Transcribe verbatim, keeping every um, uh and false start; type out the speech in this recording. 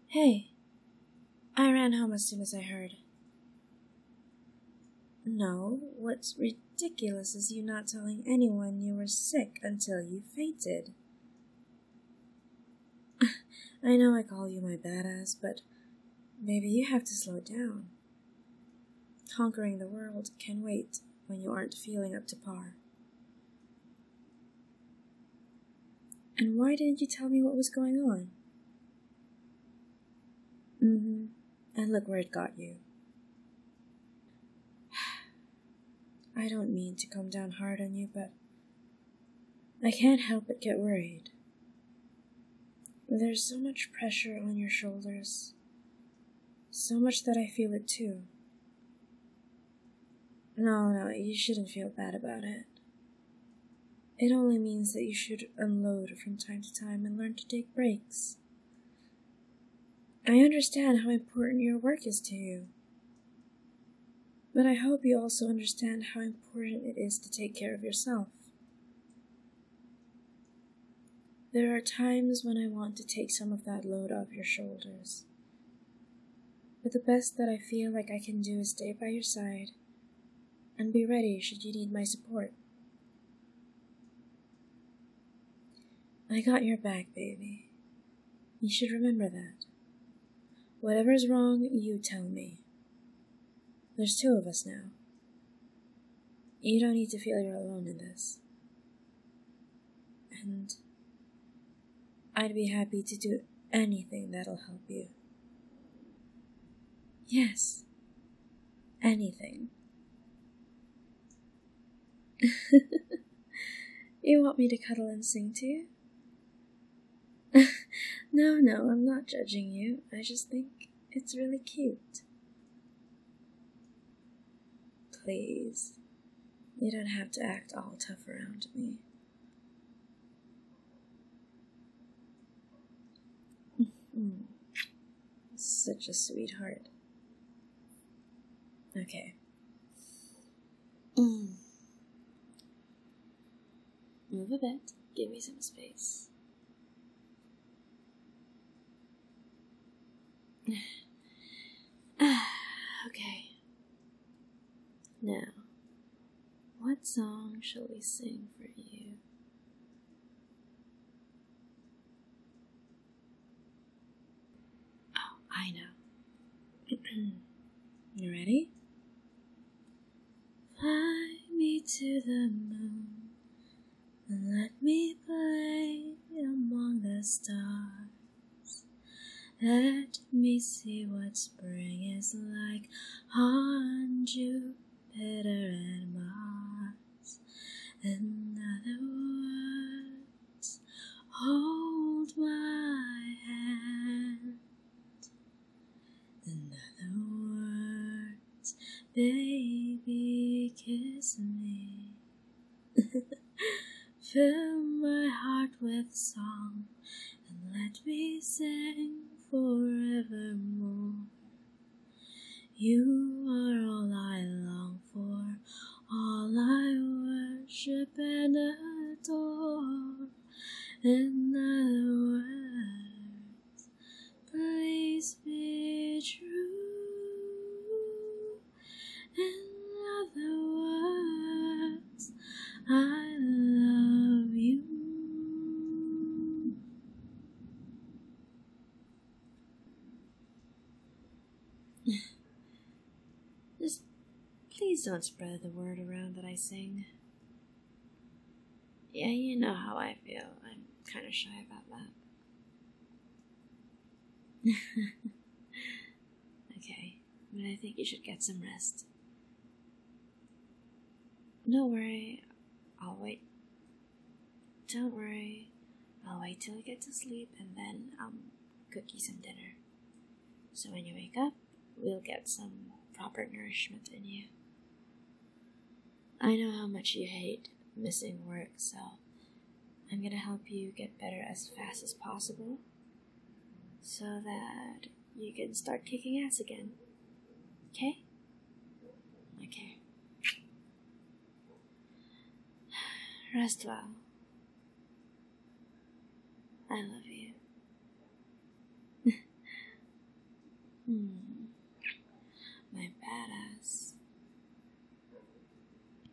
Hey, I ran home as soon as I heard. No, what's ridiculous is you not telling anyone you were sick until you fainted. I know I call you my badass, but maybe you have to slow down. Conquering the world can wait when you aren't feeling up to par. And why didn't you tell me what was going on? Mm-hmm. And look where it got you. I don't mean to come down hard on you, but I can't help but get worried. There's so much pressure on your shoulders. So much that I feel it too. No, no, you shouldn't feel bad about it. It only means that you should unload from time to time and learn to take breaks. I understand how important your work is to you. But I hope you also understand how important it is to take care of yourself. There are times when I want to take some of that load off your shoulders. But the best that I feel like I can do is stay by your side and be ready should you need my support. I got your back, baby. You should remember that. Whatever's wrong, you tell me. There's two of us now. You don't need to feel you're alone in this. And I'd be happy to do anything that'll help you. Yes, anything. You want me to cuddle and sing to you? No, no, I'm not judging you. I just think it's really cute. Please, you don't have to act all tough around me. Such a sweetheart. Okay. Mm. Move a bit. Give me some space. Okay. Now, what song shall we sing for you? Oh, I know. You ready? Fly me to the moon and let me play among the stars. Let me see what spring is like on Jupiter and Mars. In other words, hold my hand. In other words, baby, kiss me. Fill my heart with song and let me sing forevermore. You are all I long for, all I worship and adore. In other words, please be true. In other words, I love you. Just please don't spread the word around that I sing. Yeah, you know how I feel. I'm kind of shy about that. Okay, but I think you should get some rest. Don't worry, I'll wait. Don't worry, I'll wait till you get to sleep and then I'll cook you some dinner. So when you wake up, we'll get some proper nourishment in you. I know how much you hate missing work, so I'm gonna help you get better as fast as possible so that you can start kicking ass again. Okay? Okay. Rest well. I love you. Hmm.